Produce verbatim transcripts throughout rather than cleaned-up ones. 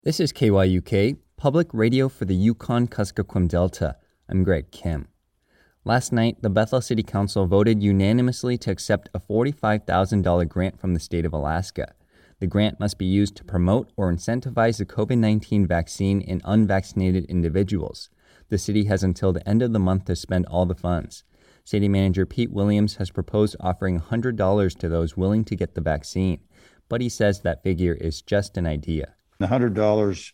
This is K Y U K, public radio for the Yukon-Kuskokwim Delta. I'm Greg Kim. Last night, the Bethel City Council voted unanimously to accept a forty-five thousand dollars grant from the state of Alaska. The grant must be used to promote or incentivize the covid nineteen vaccine in unvaccinated individuals. The city has until the end of the month to spend all the funds. City Manager Pete Williams has proposed offering one hundred dollars to those willing to get the vaccine, but he says that figure is just an idea. The one hundred dollars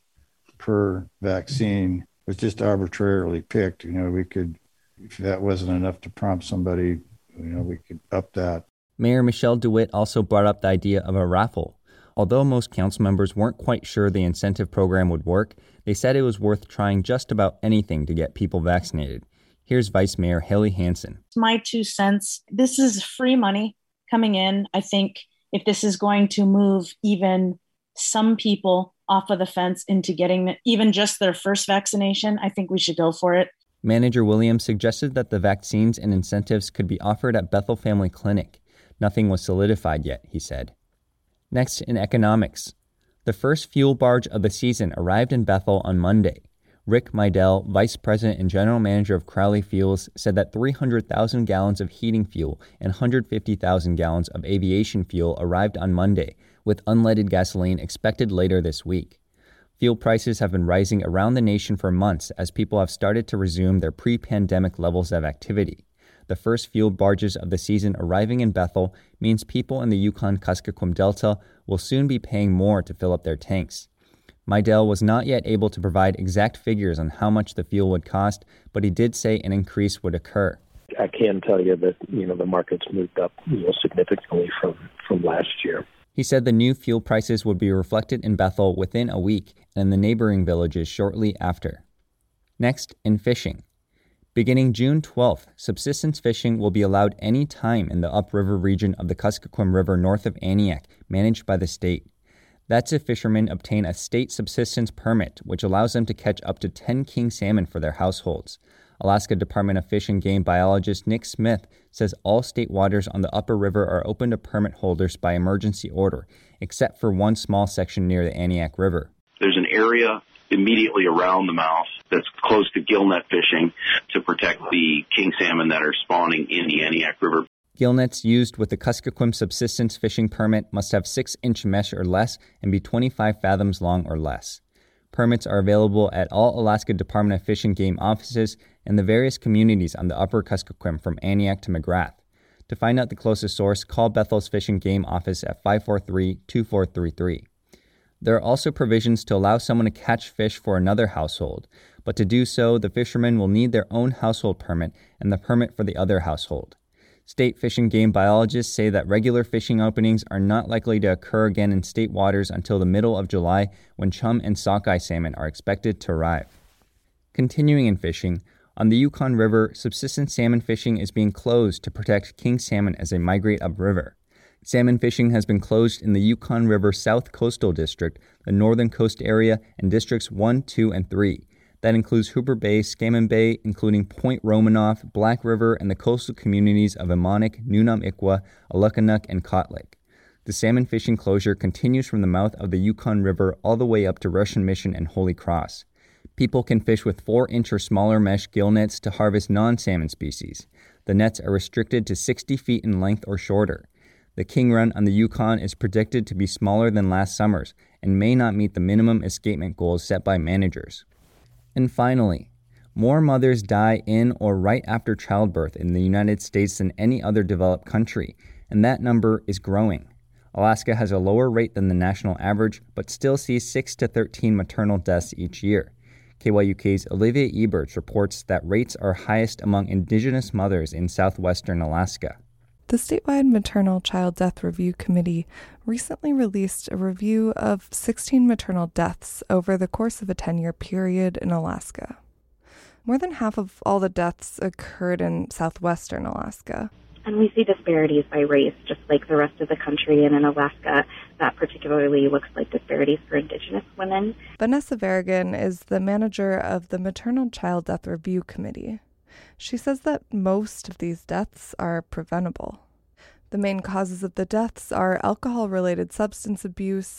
per vaccine was just arbitrarily picked. You know, we could, if that wasn't enough to prompt somebody, you know, we could up that. Mayor Michelle DeWitt also brought up the idea of a raffle. Although most council members weren't quite sure the incentive program would work, they said it was worth trying just about anything to get people vaccinated. Here's Vice Mayor Haley Hansen. My two cents, this is free money coming in. I think if this is going to move even some people off of the fence into getting even just their first vaccination, I think we should go for it. Manager Williams suggested that the vaccines and incentives could be offered at Bethel Family Clinic. Nothing was solidified yet, he said. Next, in economics. The first fuel barge of the season arrived in Bethel on Monday. Rick Meidel, Vice President and General Manager of Crowley Fuels, said that three hundred thousand gallons of heating fuel and one hundred fifty thousand gallons of aviation fuel arrived on Monday, with unleaded gasoline expected later this week. Fuel prices have been rising around the nation for months as people have started to resume their pre-pandemic levels of activity. The first fuel barges of the season arriving in Bethel means people in the Yukon-Kuskokwim Delta will soon be paying more to fill up their tanks. Meidel was not yet able to provide exact figures on how much the fuel would cost, but he did say an increase would occur. I can tell you that, you know, the market's moved up, you know, significantly from, from last year. He said the new fuel prices would be reflected in Bethel within a week and in the neighboring villages shortly after. Next, in fishing. Beginning June twelfth, subsistence fishing will be allowed any time in the upriver region of the Kuskokwim River north of Aniak, managed by the state. That's if fishermen obtain a state subsistence permit, which allows them to catch up to ten king salmon for their households. Alaska Department of Fish and Game biologist Nick Smith says all state waters on the upper river are open to permit holders by emergency order, except for one small section near the Aniak River. There's an area immediately around the mouth that's close to gillnet fishing to protect the king salmon that are spawning in the Aniak River. Gillnets used with the Kuskokwim subsistence fishing permit must have six inch mesh or less and be twenty-five fathoms long or less. Permits are available at all Alaska Department of Fish and Game offices and the various communities on the upper Kuskokwim from Aniak to McGrath. To find out the closest source, call Bethel's Fish and Game office at five four three, two four three three. There are also provisions to allow someone to catch fish for another household, but to do so, the fishermen will need their own household permit and the permit for the other household. State Fish and Game biologists say that regular fishing openings are not likely to occur again in state waters until the middle of July, when chum and sockeye salmon are expected to arrive. Continuing in fishing, on the Yukon River, subsistence salmon fishing is being closed to protect king salmon as they migrate upriver. Salmon fishing has been closed in the Yukon River South Coastal District, the Northern Coast Area, and Districts one, two, and three. That includes Hooper Bay, Scammon Bay, including Point Romanoff, Black River, and the coastal communities of Immonik, Nunam-Ikwa, Alukkanuk, and Kotlik. The salmon fishing closure continues from the mouth of the Yukon River all the way up to Russian Mission and Holy Cross. People can fish with four inch or smaller mesh gill nets to harvest non-salmon species. The nets are restricted to sixty feet in length or shorter. The king run on the Yukon is predicted to be smaller than last summer's and may not meet the minimum escapement goals set by managers. And finally, more mothers die in or right after childbirth in the United States than any other developed country, and that number is growing. Alaska has a lower rate than the national average, but still sees six to thirteen maternal deaths each year. K Y U K's Olivia Eberts reports that rates are highest among Indigenous mothers in southwestern Alaska. The statewide Maternal Child Death Review Committee recently released a review of sixteen maternal deaths over the course of a ten-year period in Alaska. More than half of all the deaths occurred in southwestern Alaska. And we see disparities by race, just like the rest of the country, and in Alaska, that particularly looks like disparities for Indigenous women. Vanessa Verrigan is the manager of the Maternal Child Death Review Committee. She says that most of these deaths are preventable. The main causes of the deaths are alcohol-related substance abuse,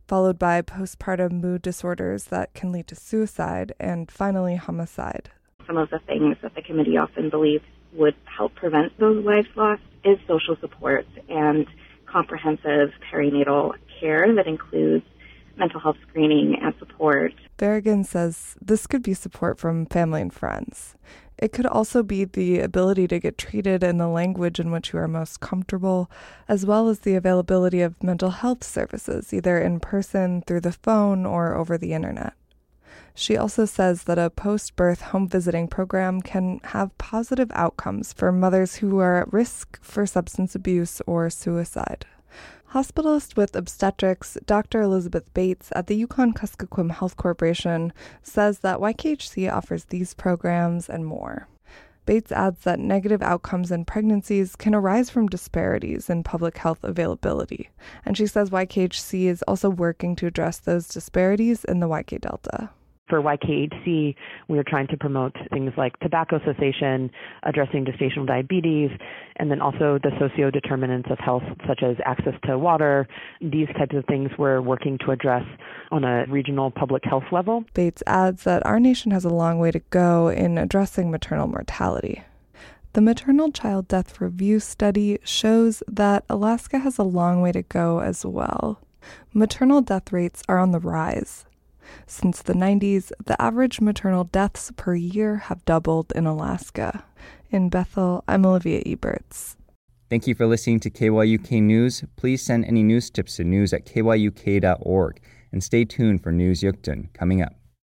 followed by postpartum mood disorders that can lead to suicide, and finally homicide. Some of the things that the committee often believes would help prevent those lives lost is social support and comprehensive perinatal care that includes mental health screening and support. Berrigan says this could be support from family and friends. It could also be the ability to get treated in the language in which you are most comfortable, as well as the availability of mental health services, either in person, through the phone, or over the internet. She also says that a post-birth home visiting program can have positive outcomes for mothers who are at risk for substance abuse or suicide. Hospitalist with obstetrics, Doctor Elizabeth Bates at the Yukon-Kuskokwim Health Corporation says that Y K H C offers these programs and more. Bates adds that negative outcomes in pregnancies can arise from disparities in public health availability, and she says Y K H C is also working to address those disparities in the Y K Delta. For Y K H C, we are trying to promote things like tobacco cessation, addressing gestational diabetes, and then also the socio-determinants of health, such as access to water. These types of things we're working to address on a regional public health level. Bates adds that our nation has a long way to go in addressing maternal mortality. The Maternal Child Death Review study shows that Alaska has a long way to go as well. Maternal death rates are on the rise. Since the nineties, the average maternal deaths per year have doubled in Alaska. In Bethel, I'm Olivia Eberts. Thank you for listening to K Y U K News. Please send any news tips to news at k y u k dot org and stay tuned for News Yukton coming up.